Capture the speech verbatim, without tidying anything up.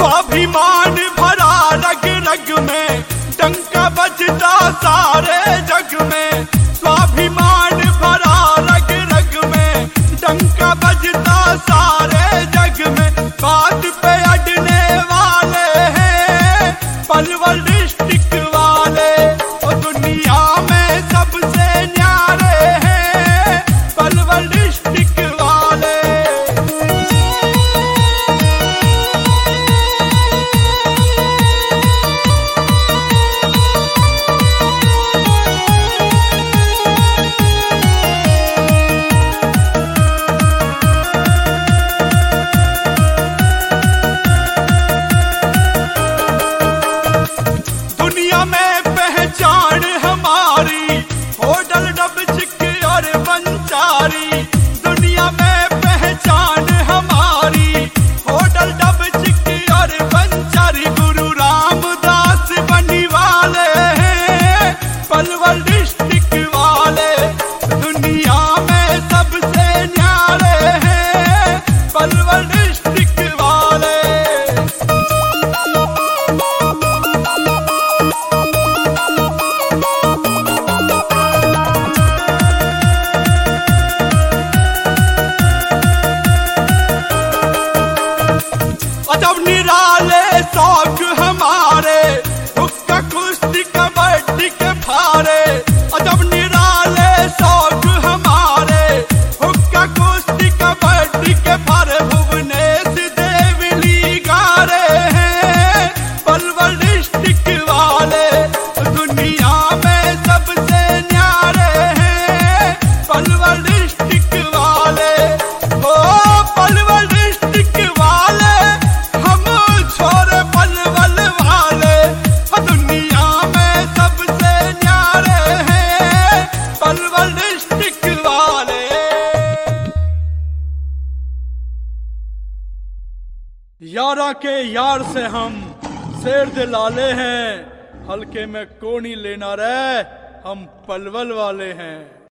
स्वाभिमान भरा रग रग में, डंका बजता सारे जग में। स्वाभिमान भरा रग रग में, डंका बजता सारे जग में। बात पे अड़ने वाले हैं पलवल डिस्ट्रिक्ट वाले, और दुनिया में सबसे न्यारे हैं पलवल डिस्ट्रिक्ट वाले। दुनिया में पहचान हमारी होटल डबचिक और बंचारी। दुनिया में पहचान हमारी होटल डबचिक और बंचारी। गुरु रामदास बनी वाले हैं पलवल डिस्ट्रिक्ट वाले, दुनिया में सबसे न्यारे हैं पलवल डिस्ट्रिक्ट वाले। अजब निराले शौक हमारे, हुक्का कुश्ती कबड्डी के फारे। अजब निराले शौक हमारे, हुक्का कुश्ती कबड्डी के फारे। भुवनेश देवली गारे हैं पलवल डिस्ट्रिक्ट वाले, दुनिया में सबसे न्यारे हैं पलवल डिस्ट्रिक्ट वाले। ओ पलवल डिस्ट्रिक्ट वाले, हम छोरे पलवल वाले, दुनिया में सबसे न्यारे हैं पलवल डिस्ट्रिक्ट वाले। यारा के यार से हम शेर दिलाले हैं, हल्के में कोनी लेना रे हम पलवल वाले हैं।